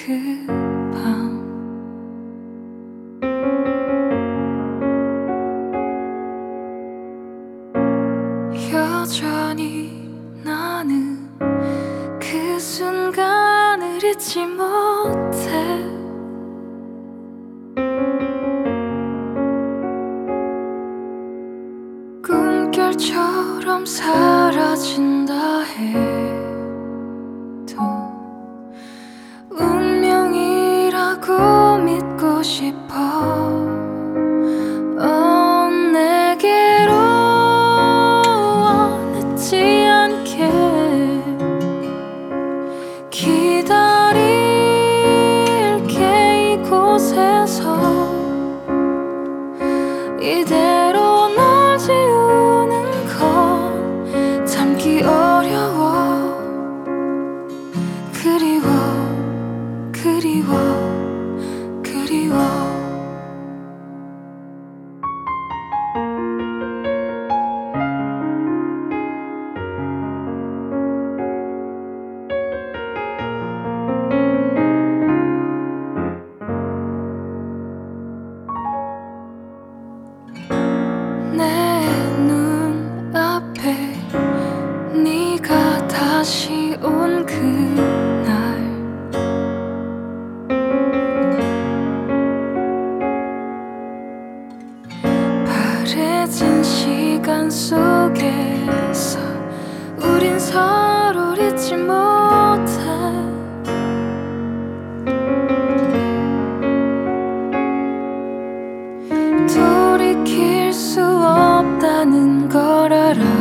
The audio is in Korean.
그 밤 여전히 나는 그 순간을 잊지 못해. 꿈결처럼 사라진다 해도 운명이라고 믿고 싶어. 내게로 원하지 않게 기다릴게 이곳에서. 이대로 널 지우는 건 참기 어려워. 그리워 그리워 그리워. 내 눈앞에 네가 다시 온 그날 바래진 시간 속에서 우린 서로를 잊지 못해. 돌이킬 수 없다는 걸 알아.